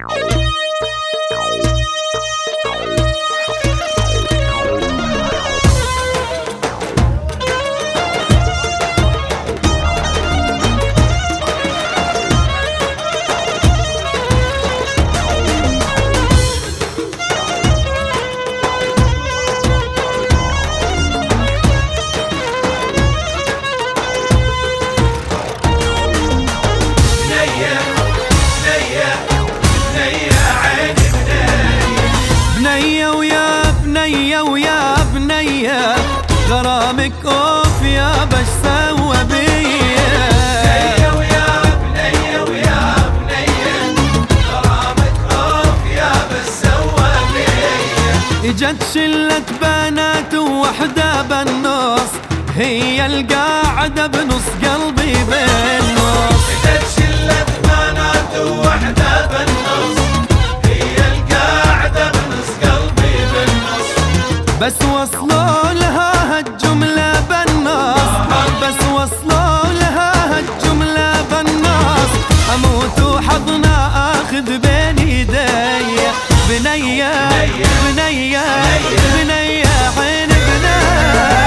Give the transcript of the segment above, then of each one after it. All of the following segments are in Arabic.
بنية ويا بنية ويا بنية غرامك اوف يا بش سوى بيا. بنية ويا بنية ويا بنية غرامك اوف يا بش سوى بيا. اجت شلة بنات ووحدة بالنص هي القاعدة بنص قلبي بالنص. اجت شلة بنات ووحدة بالنص هي القاعدة بنص قلبي بالنص. بس وصلوا لها هالجملة بالنص، بس وصلوا لها هالجملة بالنص. اموت وحضنا اخذ بين ايدي بنية بنية بنية عين بنية.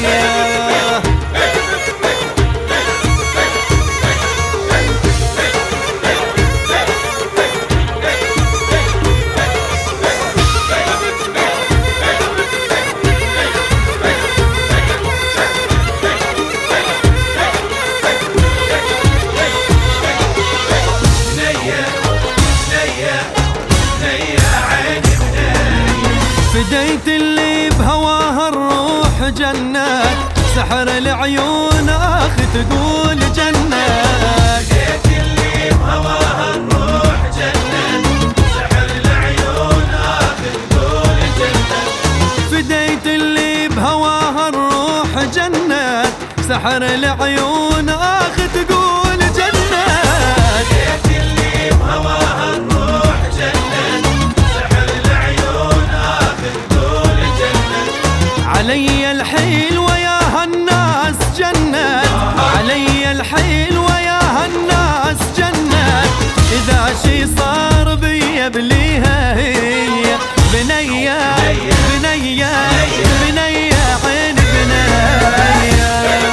فديت اللي بهواها الروح جنات، سحر العيون اخ تقول جنات. فديت اللي بهواها الروح جنات، سحر العيون اخ تقول جنات. فديت اللي بهواها الروح جنات، سحر العيون اخ تقول جنات. فديت اللي بهواها الروح جنات، سحر العيون اخ تقول جنات. علي الحيل وياها الناس جنات، علي الحيل وياها الناس جنات. إذا شي صار بي بليها هي بنية بنية بنية عين بنية.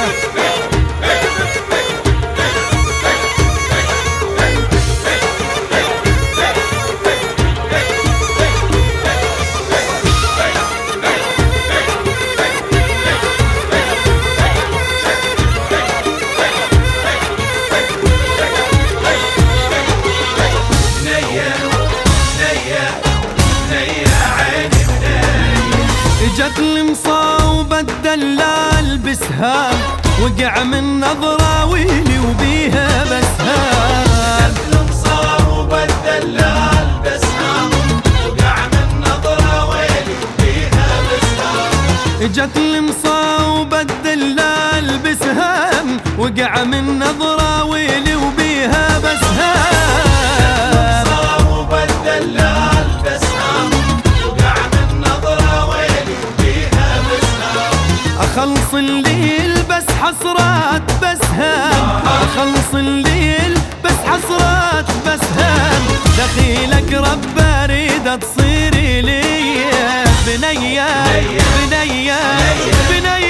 اجت المصاوبة الدلال بسهام، وقع من نظرة ويلي وبيها بسهام. اجت المصاوبة الدلال بسهام، وقع من نظرة ويلي وبيها بسهام. اجت المصاوبة الدلال بسهام، وقع من نظرة ويلي وبيها بسهام. المصاوبة الدلال بسهام، وقع من نظرة ويلي وبيها بسهام. اخلص الليل بس حسرات بسهام، اخلص الليل بس حسرات بسهام. دخيلك رب اريد تصيري لي بنية بنية بنية